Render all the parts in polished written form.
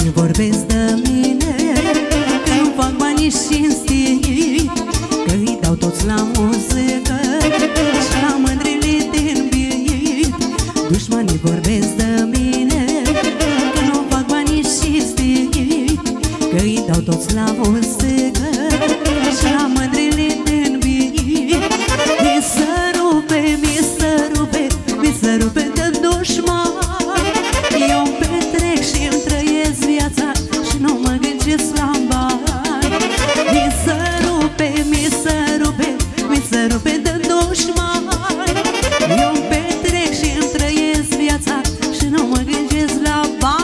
Dușmanii vorbesc de mine că nu fac banii cinstiți, că îi dau toți la muzică și la mândrile din bit. Dușmanii vorbesc de mine că nu fac banii cinstiți, că îi dau toți la muzică și la mândrile din bit. Mi se rupe, mi se rupe, mi se rupe de dușmani. Eu petrec și-mi trăiesc viața și nu mă gândesc la bani. Mi se rupe, mi se rupe, mi se rupe de dușmani. Eu petrec și-mi trăiesc viața și nu mă gândesc la bani.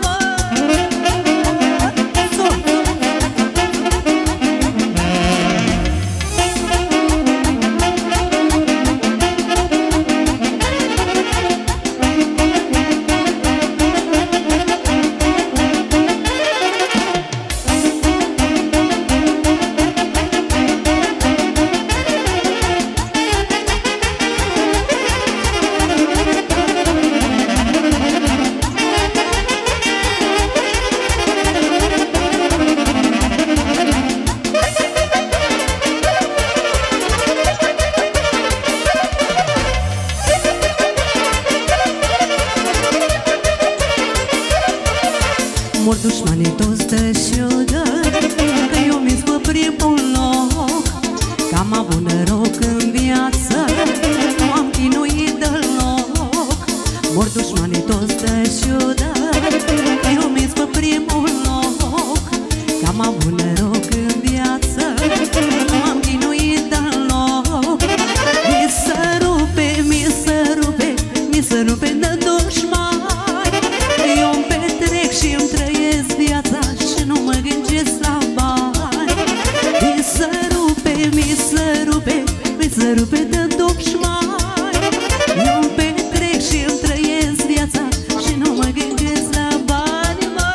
Mor dușmanii toți de șudă, că eu mi-s pe primul loc, că am avut noroc în viață, nu am chinuit deloc. Mor dușmanii toți de șudă, că eu mi-s pe primul loc, că am avut noroc în viață, nu am chinuit deloc. Mi se rupe, mi se rupe, mi se rupe de dușmani. Eu-mi petrec și-mi trăiesc viața și nu mă gândesc la bani. Mi se rupe, mi se rupe, mi se rupe de dușmani. Eu-mi petrec și-mi trăiesc viața și nu mă gândesc la bani, mă.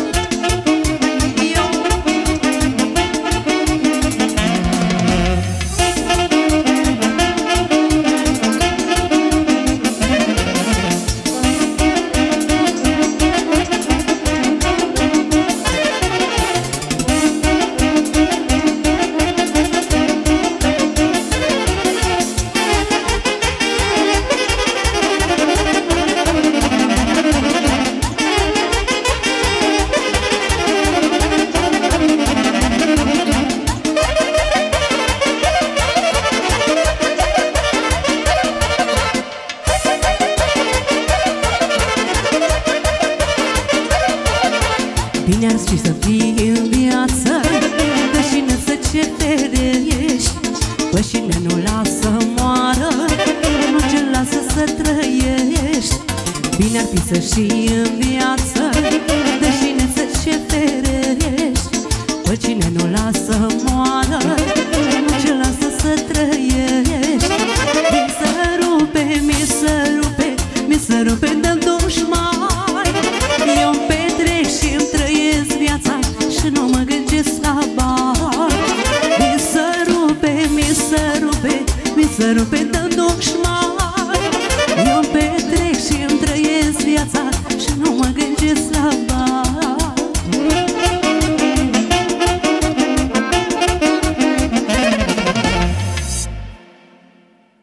Bine ar fi să fii în viață, dă cine să ceterești, pă cine nu lasă moară, nu ce lasă să trăiești. Bine ar fi să știi în viață, dă cine să ceterești, pă cine nu lasă moară, nu ce lasă să trăiești. Mi se rupe, mi se rupe, mi se rupe de dușmani. Eu petrec și-mi trăiesc viața și nu mă gândesc la bani. Mi se rupe, mi se rupe, mi se rupe